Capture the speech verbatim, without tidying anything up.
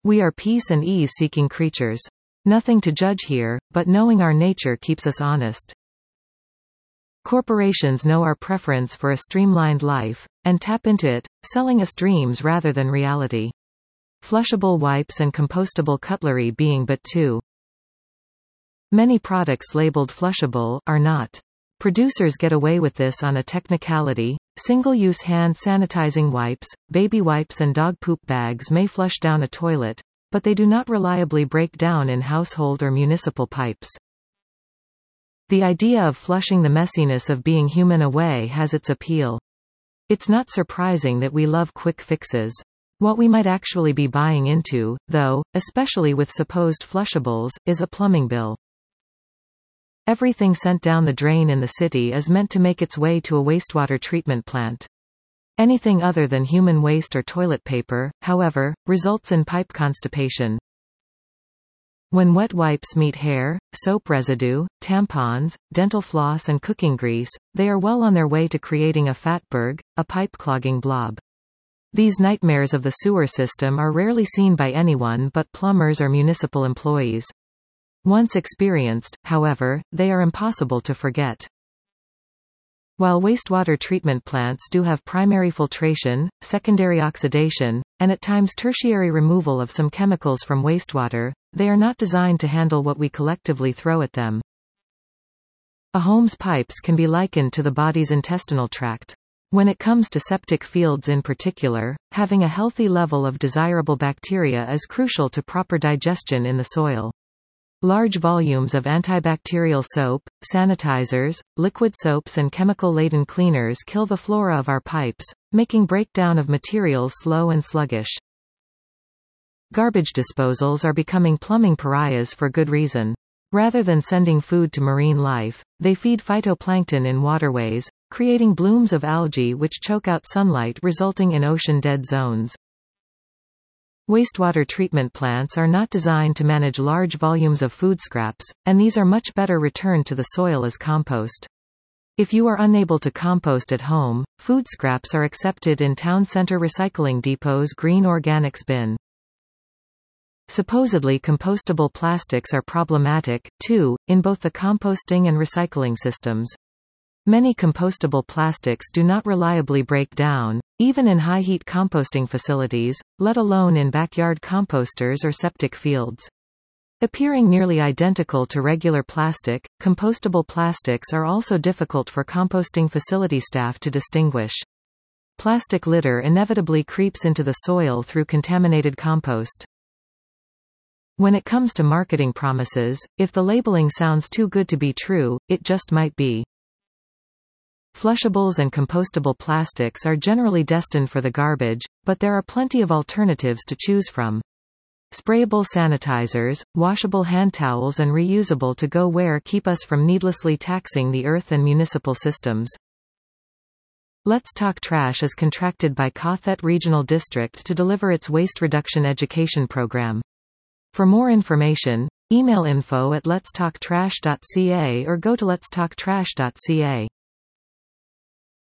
We are peace and ease-seeking creatures. Nothing to judge here, but knowing our nature keeps us honest. Corporations know our preference for a streamlined life, and tap into it, selling us dreams rather than reality. Flushable wipes and compostable cutlery being but two. Many products labeled flushable are not. Producers get away with this on a technicality. Single-use hand sanitizing wipes, baby wipes and dog poop bags may flush down a toilet, but they do not reliably break down in household or municipal pipes. The idea of flushing the messiness of being human away has its appeal. It's not surprising that we love quick fixes. What we might actually be buying into, though, especially with supposed flushables, is a plumbing bill. Everything sent down the drain in the city is meant to make its way to a wastewater treatment plant. Anything other than human waste or toilet paper, however, results in pipe constipation. When wet wipes meet hair, soap residue, tampons, dental floss and cooking grease, they are well on their way to creating a fatberg, a pipe-clogging blob. These nightmares of the sewer system are rarely seen by anyone but plumbers or municipal employees. Once experienced, however, they are impossible to forget. While wastewater treatment plants do have primary filtration, secondary oxidation, and at times tertiary removal of some chemicals from wastewater, they are not designed to handle what we collectively throw at them. A home's pipes can be likened to the body's intestinal tract. When it comes to septic fields in particular, having a healthy level of desirable bacteria is crucial to proper digestion in the soil. Large volumes of antibacterial soap, sanitizers, liquid soaps and chemical-laden cleaners kill the flora of our pipes, making breakdown of materials slow and sluggish. Garbage disposals are becoming plumbing pariahs for good reason. Rather than sending food to marine life, they feed phytoplankton in waterways, creating blooms of algae which choke out sunlight, resulting in ocean dead zones. Wastewater treatment plants are not designed to manage large volumes of food scraps, and these are much better returned to the soil as compost. If you are unable to compost at home, food scraps are accepted in town center recycling depots' green organics bin. Supposedly compostable plastics are problematic, too, in both the composting and recycling systems. Many compostable plastics do not reliably break down, even in high-heat composting facilities, let alone in backyard composters or septic fields. Appearing nearly identical to regular plastic, compostable plastics are also difficult for composting facility staff to distinguish. Plastic litter inevitably creeps into the soil through contaminated compost. When it comes to marketing promises, if the labeling sounds too good to be true, it just might be. Flushables and compostable plastics are generally destined for the garbage, but there are plenty of alternatives to choose from. Sprayable sanitizers, washable hand towels and reusable to-go-ware keep us from needlessly taxing the earth and municipal systems. Let's Talk Trash is contracted by Cothet Regional District to deliver its waste reduction education program. For more information, email info at letstalktrash dot c a or go to letstalktrash dot c a.